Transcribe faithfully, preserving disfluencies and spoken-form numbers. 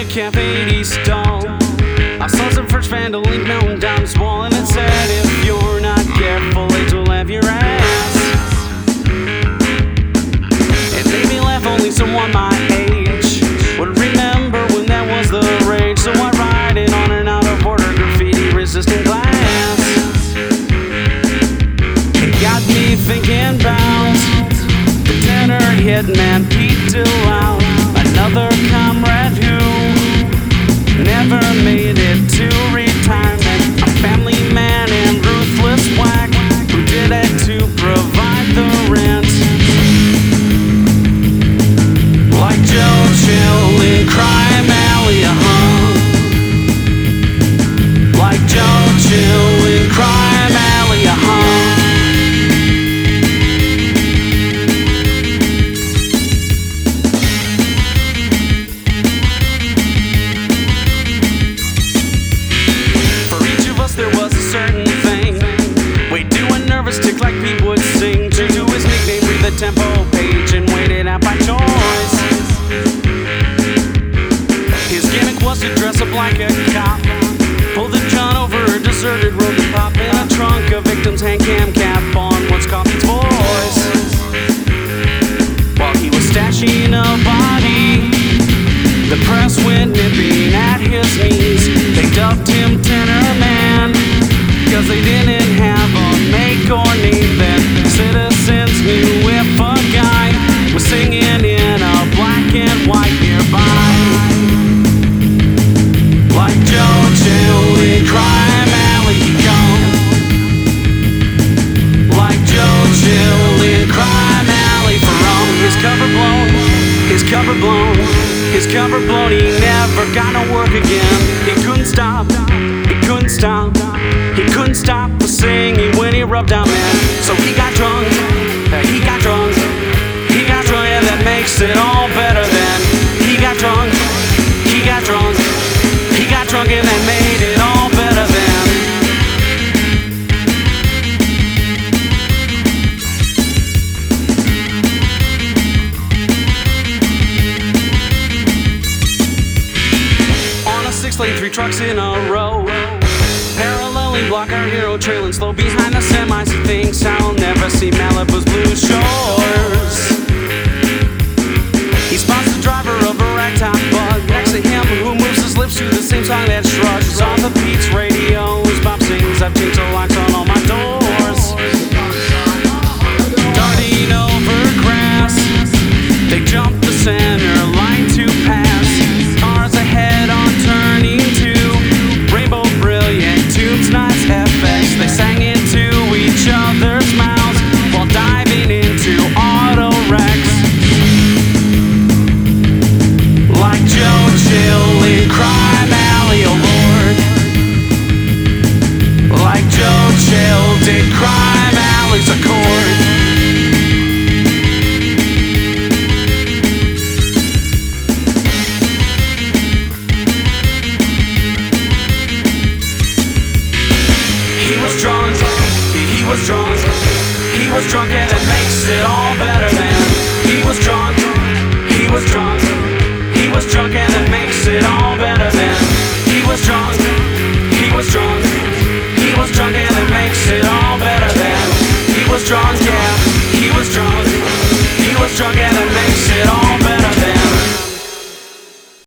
Cafe East Dome. I saw some French Vandalink Mountain Dimes wall, and it said, if you're not careful, age will have your ass. It made me laugh, only someone my age would remember when that was the rage. So I ride it on and out of order, graffiti resistant glass. It got me thinking about the tenor hitman Pete DeLoud, another comrade who never made it to retirement, a family man and ruthless whack who did it to provide the rent. Like Joe Chill in Crime Alley, uh-huh. Like Joe Chill in Crime Alley, uh-huh. There was a certain thing way doing nervous tick like Pete would sing. True to his nickname, read the tempo page and wait it out by choice. His gimmick was to dress up like a cop, pull the John over a deserted road and pop in a trunk a victim's hand cam cap on what's called Pete's voice. While he was stashing a body, the press went nipping at his knees. They dubbed him Tenor Man, cause they didn't have a make or name that citizens knew if a guy was singing in a black and white nearby. Like Joe Chill in Crime Alley, come. Like Joe Chill in Crime Alley, from his cover blown, his cover blown, his cover blown, he never got to work again. He couldn't stop, he couldn't stop, he couldn't stop the singing when he rubbed down men. So he got drunk, he got drunk, he got drunk, and that makes it all better then. He got drunk, he got drunk, he got drunk, and that made it all better then. Six lane, three trucks in a row, paralleling block our hero, trailing slow behind the semis. He thinks I'll never see Malibu's blue shores. He spots the driver of a ragtop bug next to him, who moves his lips to the same song that shrugs. On the Pete's radio, his Bob sings, I've changed the locks on all my doors. Darting over grass, they jump the center line to pass. Cars ahead on turning two, rainbow brilliant tunes, nice F X. They sang into each other's mouths while diving into auto wrecks. Like Joe Chill in Crime